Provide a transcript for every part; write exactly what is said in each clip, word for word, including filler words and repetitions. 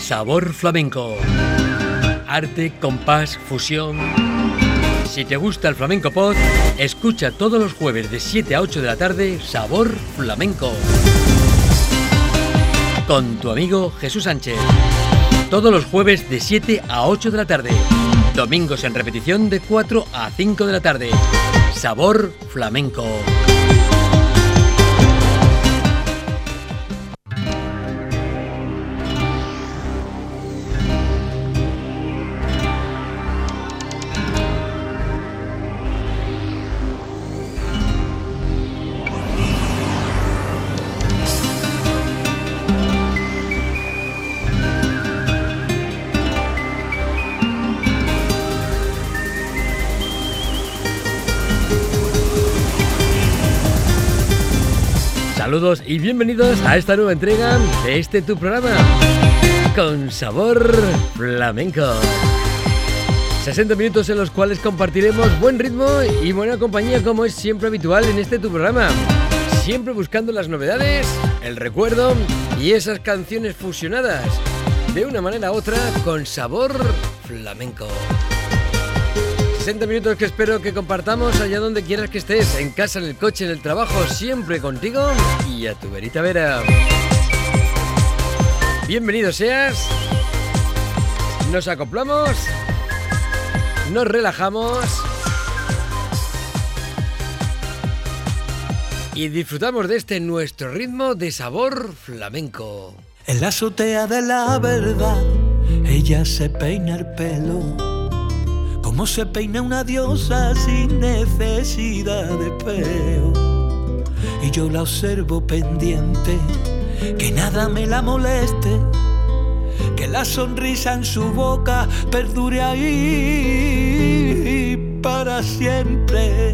Sabor Flamenco. Arte, compás, fusión. Si te gusta el Flamenco Pod, escucha todos los jueves de siete a ocho de la tarde Sabor Flamenco. Con tu amigo Jesús Sánchez. Todos los jueves de siete a ocho de la tarde. Domingos en repetición de cuatro a cinco de la tarde. Sabor Flamenco. Saludos y bienvenidos a esta nueva entrega de este tu programa con Sabor Flamenco. sesenta minutos en los cuales compartiremos buen ritmo y buena compañía, como es siempre habitual en este tu programa. Siempre buscando las novedades, el recuerdo y esas canciones fusionadas de una manera u otra con Sabor Flamenco. sesenta minutos que espero que compartamos allá donde quieras que estés, en casa, en el coche, en el trabajo, siempre contigo y a tu verita vera. Bienvenido seas, nos acoplamos, nos relajamos y disfrutamos de este nuestro ritmo de Sabor Flamenco. En la azotea de la verdad, ella se peina el pelo como se peina una diosa sin necesidad de espejo. Y yo la observo pendiente, que nada me la moleste, que la sonrisa en su boca perdure ahí para siempre.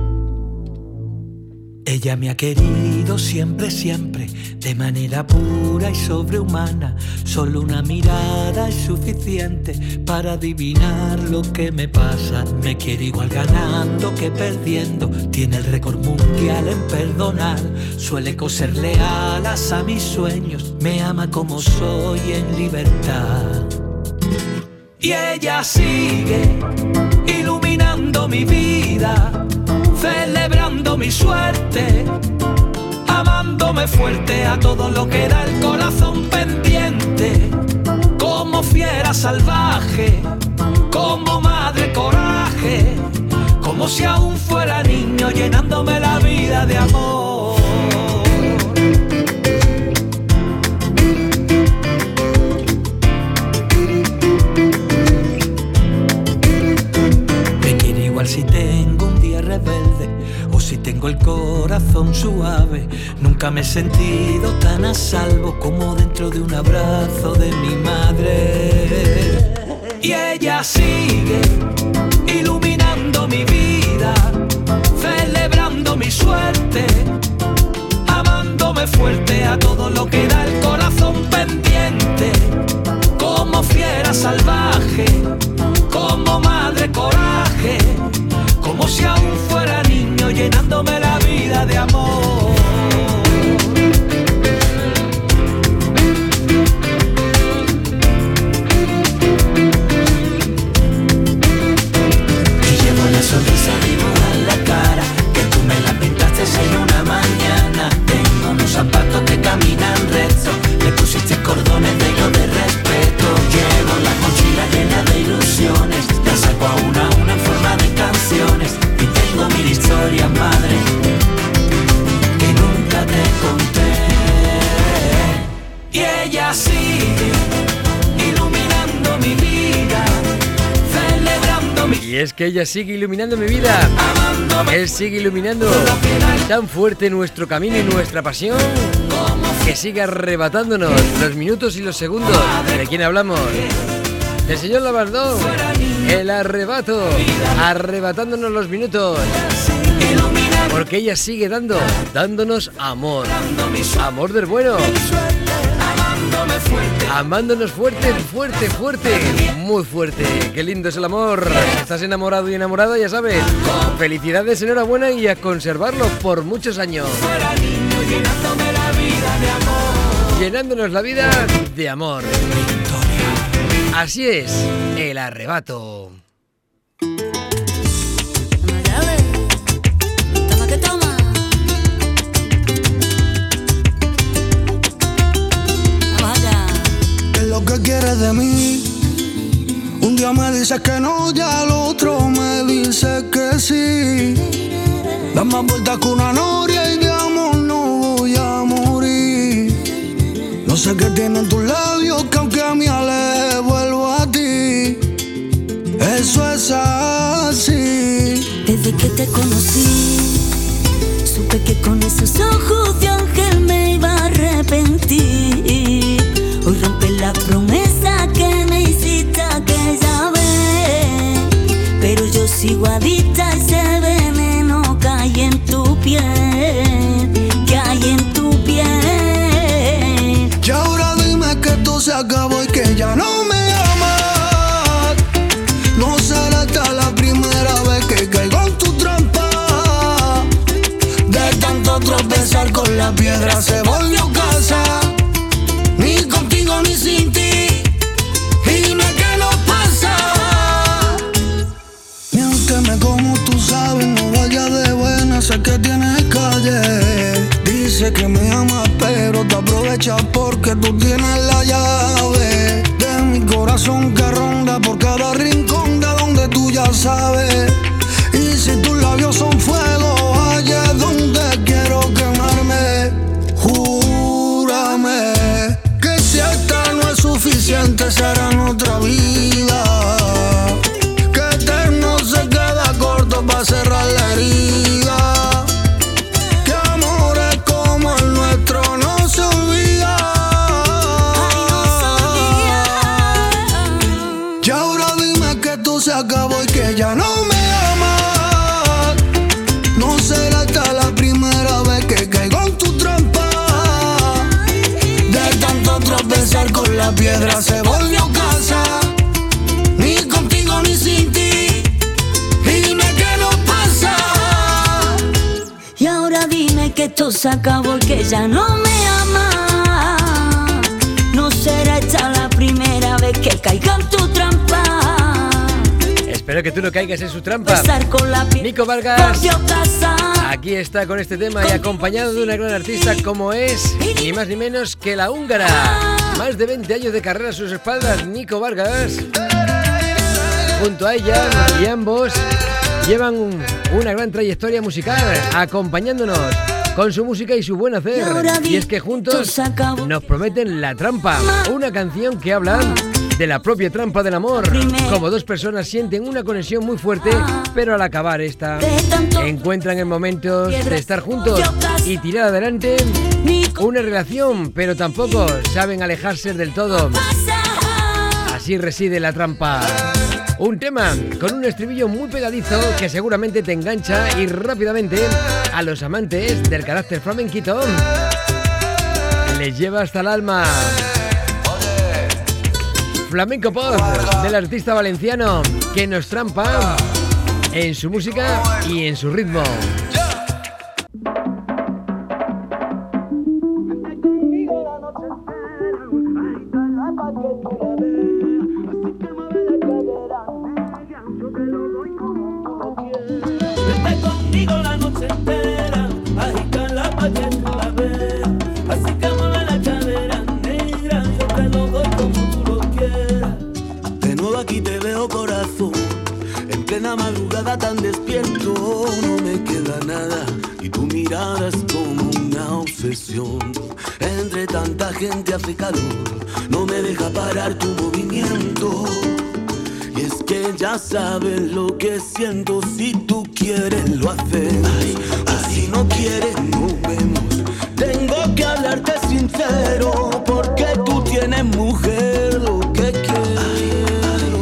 Ella me ha querido siempre, siempre, de manera pura y sobrehumana. Solo una mirada es suficiente para adivinar lo que me pasa. Me quiere igual ganando que perdiendo. Tiene el récord mundial en perdonar. Suele coserle alas a mis sueños. Me ama como soy en libertad. Y ella sigue iluminando mi vida, celebrando mi suerte, amándome fuerte a todo lo que da el corazón pendiente, como fiera salvaje, como madre coraje, como si aún fuera niño llenándome la vida de amor. Me quiere igual si tengo un día rebelde o si tengo el corazón suave. Nunca me he sentido tan a salvo como dentro de un abrazo de mi madre. Y ella sigue iluminando mi vida, celebrando mi suerte, amándome fuerte a todo lo que da el corazón pendiente, como fiera salvaje, como madre coraje, como si aún fuera niño llenándome la vida de amor. Y llevo una sonrisa dibujada en la cara, que tú me la pintaste en una mañana. Tengo unos zapatos que caminan recto, le pusiste cordones de hilo de respeto. Llevo la mochila llena de ilusiones, la saco a una a una en forma de canciones. Y tengo mil historias, madre, que nunca te conté. Y ella sigue iluminando mi vida, celebrando mi... Y es que ella sigue iluminando mi vida. Él sigue iluminando tan fuerte nuestro camino y nuestra pasión, que sigue arrebatándonos los minutos y los segundos. ¿De quién hablamos? Del señor Labardón. El arrebato, arrebatándonos los minutos, porque ella sigue dando, dándonos amor, amor del bueno, amándonos fuerte, fuerte, fuerte, muy fuerte. Qué lindo es el amor. Si estás enamorado y enamorada, ya sabes, felicidades, enhorabuena y a conservarlo por muchos años. Fuera niño llenándome la vida de amor. llenándonos la vida de amor. Así es, el arrebato. ¿Qué es lo que quieres de mí? Un día me dices que no, ya al otro me dices que sí. Da más vueltas que una noria y de amor no voy a morir. No sé qué tienen tus labios que aunque a mí aleje vuelvo a ti. Eso es así. Desde que te conocí, supe que con esos ojos de ángel me iba a arrepentir. Hoy rompes la promesa que me hiciste aquella vez, pero yo sigo adicta a ese veneno que hay en tu piel, que hay en tu piel. Y ahora dime que esto se acabó y que ya no me amas. No será esta la primera vez que caigo en tu trampa. De tanto tropezar con la piedra se volvió casa. Ni contigo ni sin ti. Y dime qué nos pasa. Miénteme como tú sabes, no vayas de buena, sé que tienes calle. Dice que me amas pero te aprovechas porque tú tienes la llave de mi corazón que ronda por cada rincón de donde tú ya sabes. Y si tus labios son fuego, allá es donde quiero quemarme. Júrame que si esta no es suficiente será en otra vida. Que eterno se queda corto para cerrar la herida. Que amores como el nuestro no se olvida. Y ahora dime que esto se acabó y que ya no me amas. No será esta la primera vez que caigo en tu trampa. De tanto tropezar con la piedra se volvió casa. Ni contigo ni sin ti. Y dime qué nos pasa. Y ahora dime que esto se acabó y que ya no me ama. No será esta la primera vez que caiga en tu trampa. Espero que tú no caigas en su trampa. Besar con la piel, Nico Vargas volvió casa. aquí está con este tema y acompañado de una gran artista como es ni más ni menos que la húngara. Más de veinte años de carrera a sus espaldas, Nico Vargas. Junto a ella y ambos llevan un, una gran trayectoria musical, acompañándonos con su música y su buen hacer. Y es que juntos nos prometen La Trampa, una canción que habla de la propia trampa del amor, como dos personas sienten una conexión muy fuerte, pero al acabar esta encuentran el momento de estar juntos y tirar adelante una relación, pero tampoco saben alejarse del todo. Así reside la trampa. Un tema con un estribillo muy pegadizo que seguramente te engancha y rápidamente a los amantes del carácter flamenquito les lleva hasta el alma. Flamenco Pop del artista valenciano que nos trampa en su música y en su ritmo. Vente conmigo la noche entera, agítala pa' que tú la veas. Así que mueve la cadera negra, yo te lo doy como tú lo quieras. De nuevo aquí te veo corazón, en plena madrugada tan despierto. No me queda nada y tu mirada es como una obsesión. Entre tanta gente hace calor, no me deja parar tu movimiento. Y es que ya sabes lo que siento, si tú quieres lo hacemos, o si no quieres no vemos. Tengo que hablarte sincero, porque tú tienes mujer lo que quiero,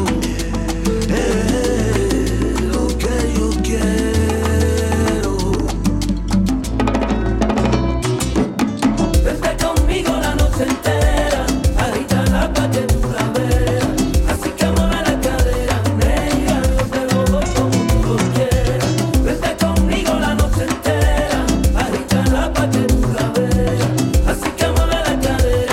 es lo que yo quiero. Vente conmigo la noche entera, agítala pa' que tú la veas. Así que mueve la cadera negra, yo te lo doy como tú lo quieras. Vente conmigo la noche entera, agítala pa' que tú la veas. Así que mueve la cadera.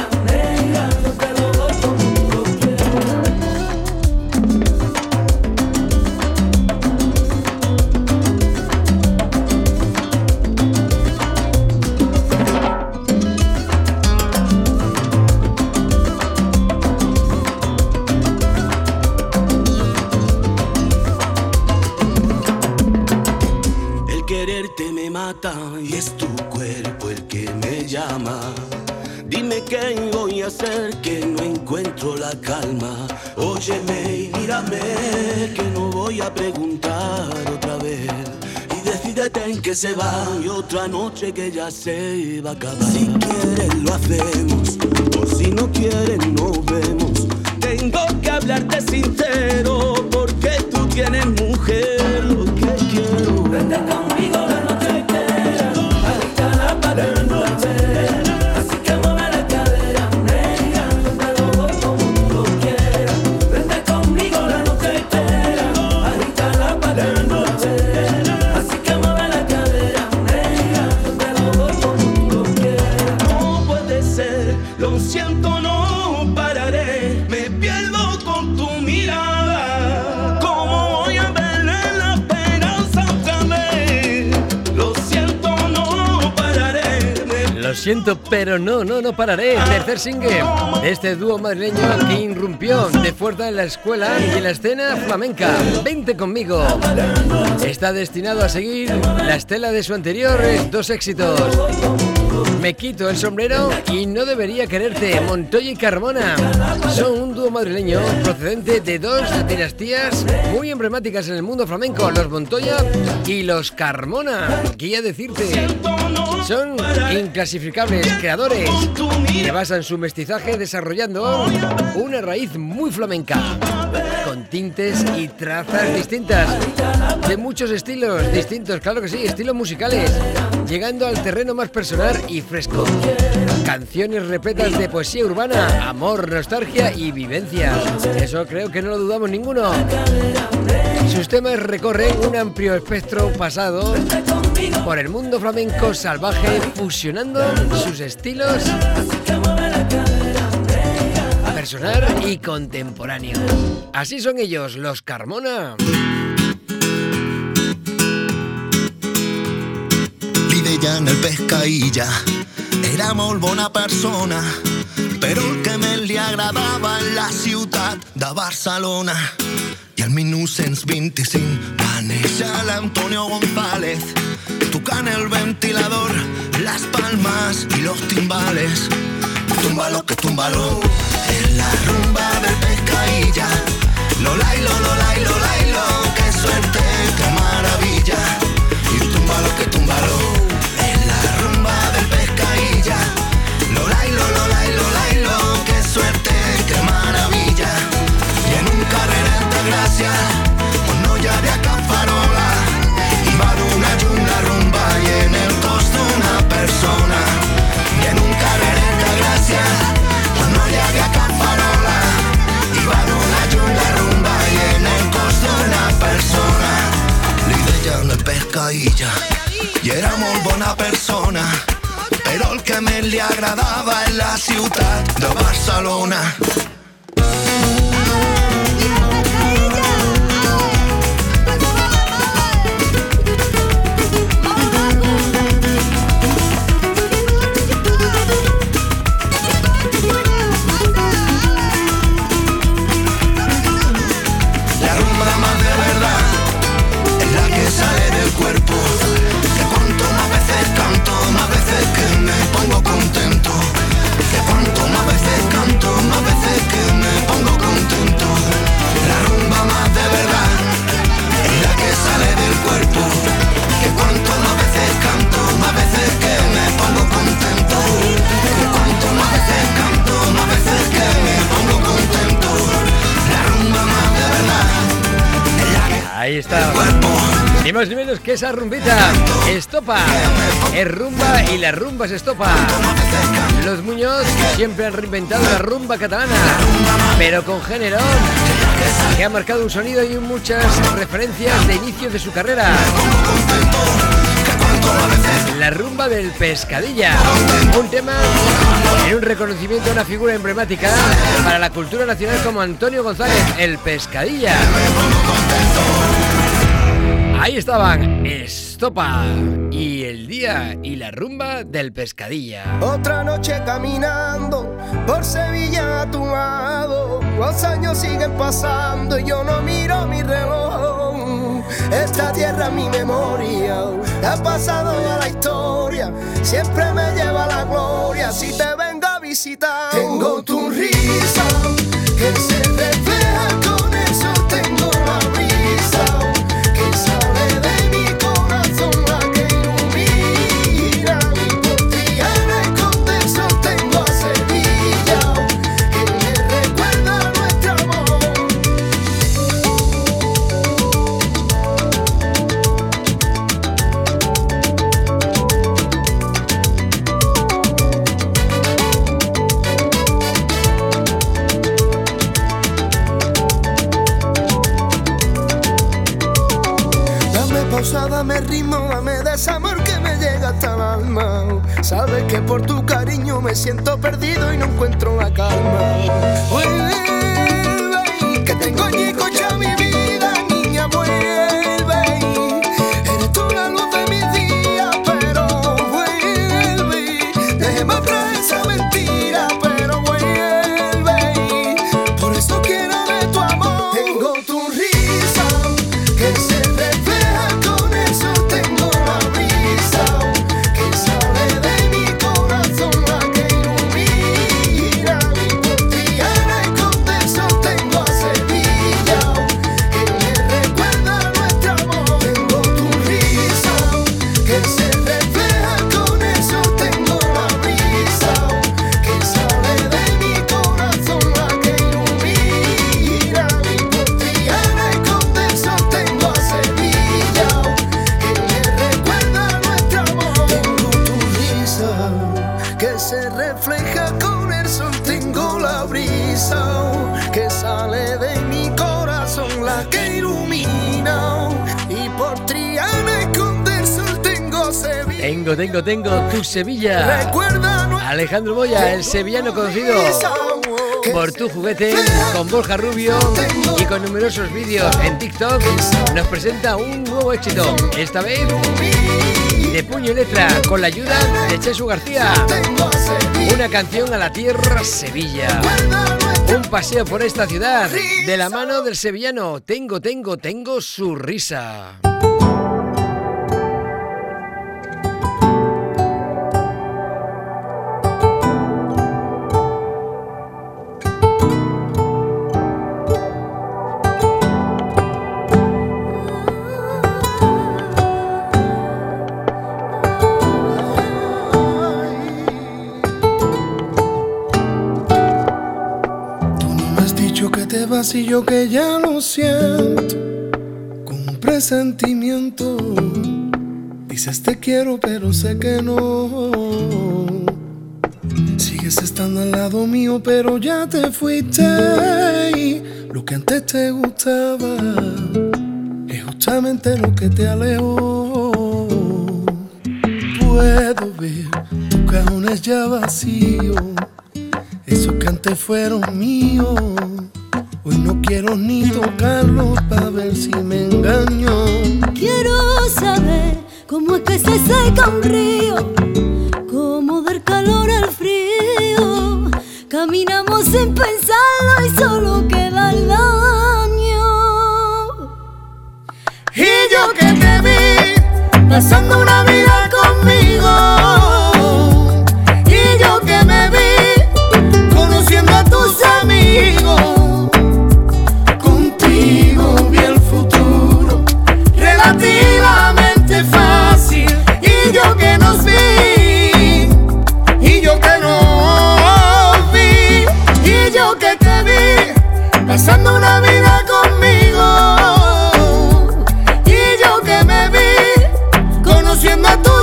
importa y es tu cuerpo el que me llama. Dime qué voy a hacer que no encuentro la calma. Óyeme y mírame que no voy a preguntar otra vez. Y decídete en que se va y otra noche que ya se va a acabar. Si quieres lo hacemos o si no quieres nos vemos. Tengo que hablarte sincero porque tú tienes mujer. Lo que quiero, vente conmigo la noche entera, agita la pared de noche. Así que mueve la cadera, negra, yo te lo doy como tú lo quieras. Vente conmigo la noche entera, agita la pared de noche. Así que mueve la cadera, negra, yo te lo doy como tú lo quieras. no puede ser, lo siento, no pararé. Me pierdo con tu mirada. ¿Cómo voy a verle la esperanza otra vez? Lo siento, no pararé. Me Lo siento, pero no, no, no pararé. Tercer single de este dúo madrileño que irrumpió de fuerza en la escuela y en la escena flamenca. Vente conmigo. Está destinado a seguir la estela de su anteriores dos éxitos. Me quito el sombrero y no debería quererte. Montoya y Carmona son un dúo madrileño procedente de dos dinastías muy emblemáticas en el mundo flamenco, los Montoya y los Carmona. ¿Qué decirte? Son inclasificables creadores que basan su mestizaje desarrollando una raíz muy flamenca, con tintes y trazas distintas, de muchos estilos distintos, claro que sí, estilos musicales, llegando al terreno más personal y fresco. Canciones repletas de poesía urbana, amor, nostalgia y vivencias. Eso creo que no lo dudamos ninguno. Sus temas recorren un amplio espectro pasado por el mundo flamenco salvaje, fusionando sus estilos personal y contemporáneo. Así son ellos, los Carmona. L'idea nel pescaïlla era molt bona persona, però el que més li agradava en la ciutat de Barcelona. I el mil nou-cents vint-i-cinc va néixer l'Antonio González, tocant el ventilador, las palmas y los timbales. Túmbalo que túmbalo, en la rumba del pescaïlla. Lo lailo, lo lailo, lo lailo, qué suerte, qué maravilla. Y túmbalo que túmbalo, en la rumba del pescaïlla. Lo lailo, lo lailo, lo lailo, qué suerte, qué maravilla. Y en un carrerel de gracia, pues no hi havia cap farola. I va donar llum la rumba i en el cos d'una persona. I en un carrerel de gràcia, pues no hi havia cap farola. I va donar llum la rumba i en el cos d'una persona. Li deien el pescaïlla i era molt bona persona, però el que més li agradava és la ciutat de Barcelona. Sale del cuerpo, que cuanto más veces canto, más veces que me pongo contento. Que cuanto más veces canto, más veces que me pongo contento. La rumba más de verdad es la que sale del cuerpo. Que cuanto más veces canto, más veces que me pongo contento. Que cuanto más veces canto, más veces que me pongo contento. La rumba más de verdad es la que Ahí está. sale del cuerpo. Ni más ni menos que esa rumbita. Estopa. Es rumba y la rumba es estopa. Los Muñoz siempre han reinventado la rumba catalana, pero con género que ha marcado un sonido y muchas referencias de inicio de su carrera. La rumba del Pescadilla, un tema en un reconocimiento a una figura emblemática para la cultura nacional como Antonio González, el Pescadilla. Ahí estaban Estopa y el día y la rumba del Pescadilla. Otra noche caminando por Sevilla a tu lado. Los años siguen pasando y yo no miro mi reloj. esta tierra es mi memoria. Ha pasado ya la historia, siempre me lleva a la gloria. Si te vengo a visitar, tengo tu risa que se refleja con eso. Tengo la brisa que sale de mi corazón, la que ilumina mi portillana. Y con eso tengo a Sevilla que me recuerda nuestro amor. Dame ritmo, dame desamor que me llega hasta el alma. Sabes que por tu cariño me siento perdido y no encuentro la calma. Vuelve, que tengo añicos ya mi vida, niña, vuelve. Eres tú la luz de mis días, pero vuelve. Déjame atrás esa mentira, pero vuelve. Por eso quiero de tu amor. Tengo tu risa que se refleja con eso. Tengo la brisa que sale de mi corazón, la que ilumina mi portillana. Y con eso tengo a Sevilla que me recuerda nuestro amor. Tengo tu risa que se refleja con eso. Tengo la brisa que sale de mi corazón, la que ilumina mi portillana. Y con eso tengo a Sevilla que me recuerda nuestro amor. Tengo tu risa que se refleja con el sol. Tengo la brisa que sale de mi corazón, la que ilumina. Y por Triana y con el sol tengo Sevilla. Tengo, tengo, tengo tu Sevilla. Recuerda nuestro Alejandro Boya, el sevillano conocido por Tu Juguete, con Borja Rubio y con numerosos vídeos en TikTok, nos presenta un nuevo éxito, esta vez de puño y letra, con la ayuda de Chesu García. Una canción a la tierra Sevilla, un paseo por esta ciudad de la mano del sevillano. Tengo, tengo, tengo su risa. Y yo que ya lo siento, con un presentimiento. Dices te quiero pero sé que no. Sigues estando al lado mío pero ya te fuiste. Y lo que antes te gustaba es justamente lo que te alejó. Puedo ver tus cajones ya vacíos, esos que antes fueron míos. Hoy no quiero ni tocarlos para ver si me engaño. Quiero saber cómo es que se seca un río, cómo dar calor al frío. Caminamos sin pensarlo y solo queda el daño. Y yo que te vi pasando una vida conmigo, y yo que me vi conociendo a tus amigos. Vi el futuro relativamente fácil, y yo que nos vi, y yo que no vi, y yo que te vi pasando una vida conmigo, y yo que me vi conociendo a tu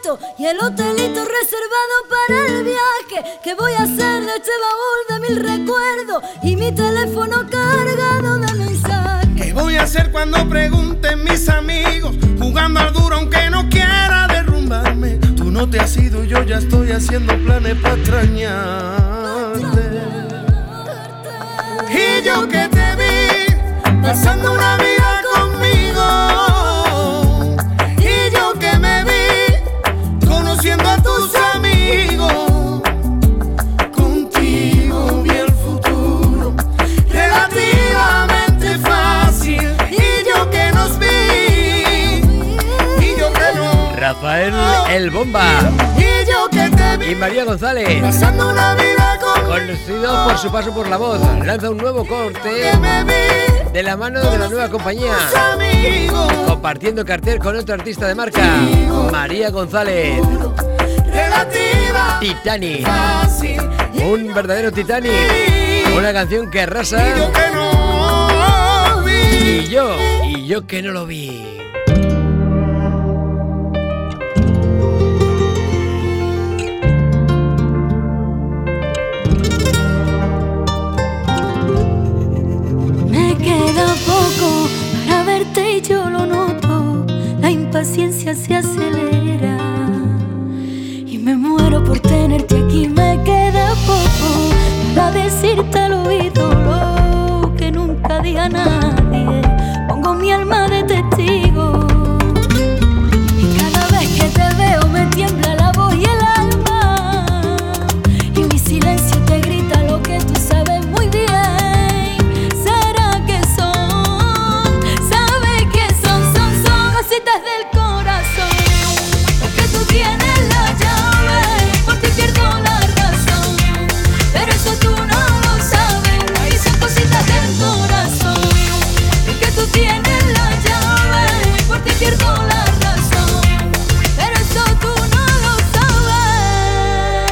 bonito y el hotelito reservado para el viaje que voy a hacer de este baúl de mil recuerdos y mi teléfono cargado de mensajes. ¿Qué voy a hacer cuando pregunten mis amigos? Jugando al duro aunque no quiera derrumbarme. Tú no te has ido, yo ya estoy haciendo planes para extrañarte. Y yo que te vi pasando una vida conmigo, y yo que me vi conociendo a tus amigos, contigo vi el futuro relativamente fácil, y yo que nos vi, y yo que no. Rafael El Bomba Y yo que te vi y María González, pasando una vida conmigo, conocido por su paso por La Voz, lanza un nuevo corte que me vi de la mano de la nueva compañía, amigos, compartiendo cartel con otro artista de marca, María González. relativa Titanic, fácil, un verdadero Titanic, una canción que arrasa. y yo que no vi. Y yo, y yo que no lo vi. Me queda poco para verte y yo lo noto. La impaciencia se acelera y me muero por tenerte aquí. Me queda poco para decirte al oído lo que nunca diga nadie. Pongo mi alma de testigo y cada vez que te veo me tiembla la voz y el alma, y mi silencio te grita lo que tú sabes muy bien. Del corazón, porque tú tienes la llave, por ti pierdo la razón, pero eso tú no lo sabes, y son cositas del corazón, porque tú tienes la llave, por ti pierdo la razón, pero eso tú no lo sabes.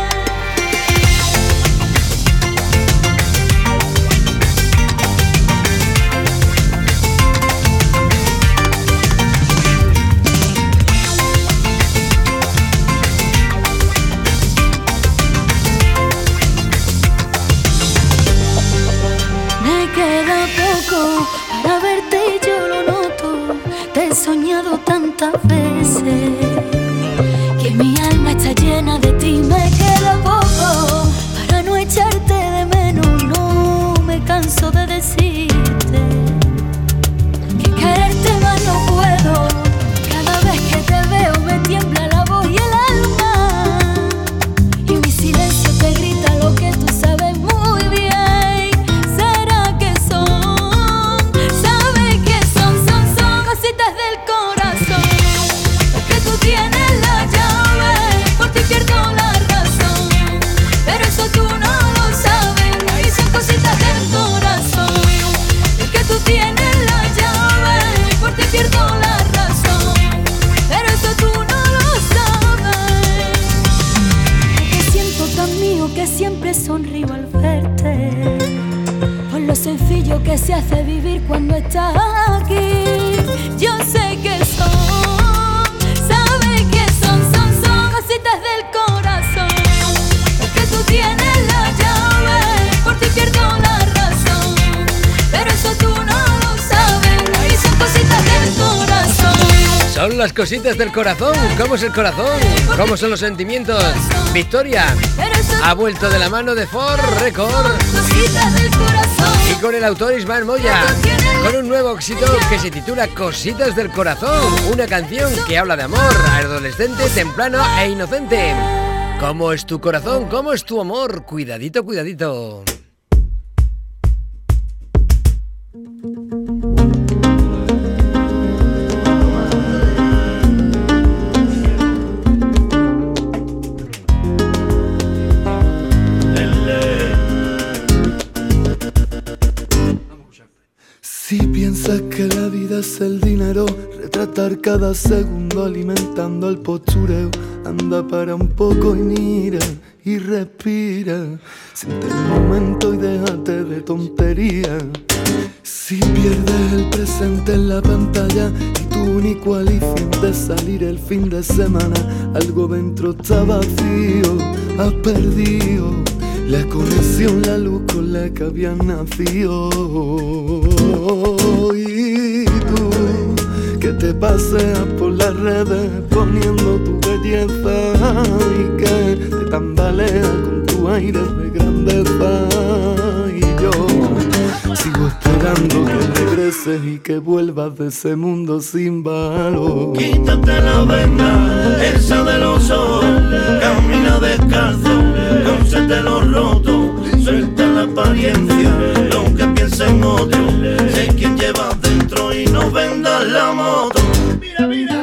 Queda poco para verte y yo lo noto. Te he soñado tantas veces que mi alma está llena de ti. Me queda poco para no echarte de menos. No me canso de decirte que quererte más no puedo. Cada vez que te veo me tiembla la voz y el alma, y mi silencio te grita lo que tú sabes muy bien. Del corazón, porque tú tienes la llave, por ti pierdo la razón, pero eso tú no lo sabes, y son cositas del corazón, porque tú tienes la llave, por ti pierdo la razón, pero eso tú no lo sabes, porque siento tan mío que siempre sonrío al verte, por lo sencillo que se hace vivir cuando estás aquí. Yo sé que son, sabes que son, son, son cositas del corazón, porque tú tienes la llave, por ti pierdo la razón, pero eso tú no lo sabes, y son cositas del corazón. Son las cositas del corazón. ¿Cómo es el corazón? ¿Cómo son los sentimientos? Victoria ha vuelto de la mano de Ford Record y con el autor Ismael Moya, con un nuevo éxito que se titula Cositas del Corazón, una canción que habla de amor, adolescente, temprano e inocente. ¿Cómo es tu corazón? ¿Cómo es tu amor? Cuidadito, cuidadito. Si piensas que la vida es el dinero, retratar cada segundo alimentando el postureo, anda para un poco y mira y respira, siente el momento y déjate de tonterías. Si pierdes el presente en la pantalla y tu único aliciente es salir el fin de semana, algo dentro está vacío, has perdido la conexión, la luz con la que habías nacido. Y tú que te paseas por las redes poniendo tu belleza y que te tambaleas con tu aire de grandeza. Y yo sigo esperando que regreses y que vuelvas de ese mundo sin valor. Quítate la venda, esa de los ojos, camina descalzo, cósete los rotos, suelta la apariencia, lo que piensa en otro, sé quién llevas dentro y no vendas la moto. Mira, mira.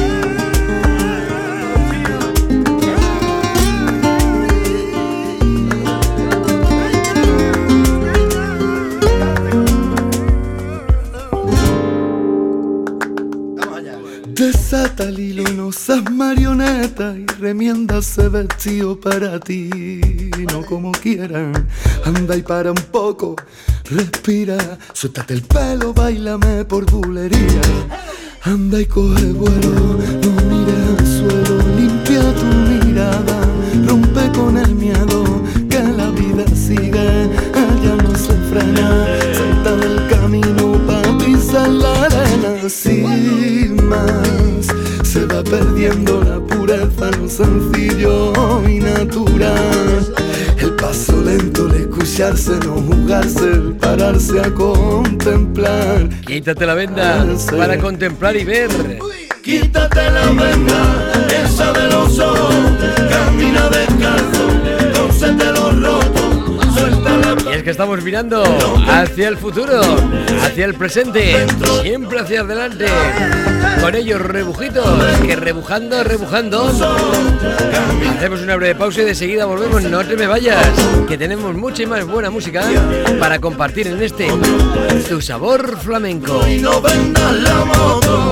Desata el hilo, no seas marioneta y remienda ese vestido para ti, no como quieran. Anda y para un poco, respira, suéltate el pelo, báilame por bulería. Anda y coge vuelo, no mires al suelo, limpia tu mirada, rompe con el miedo, que la vida sigue, ella no se frena, salta del camino pa' pisar la arena. Sin más, se va perdiendo la pureza, lo sencillo y natural. El paso lento, el escucharse, no jugarse, el pararse a contemplar. Quítate la venda para contemplar y ver. Quítate la venda, esa de los ojos, camina descalzo, cósete los rotos, suelta la... Y es que estamos mirando hacia el futuro, hacia el presente, siempre hacia adelante, con ellos rebujitos, que rebujando, rebujando. Hacemos una breve pausa y de seguida volvemos, no te me vayas, que tenemos mucha y más buena música para compartir en este Tu Sabor Flamenco. Y no vendas la moto.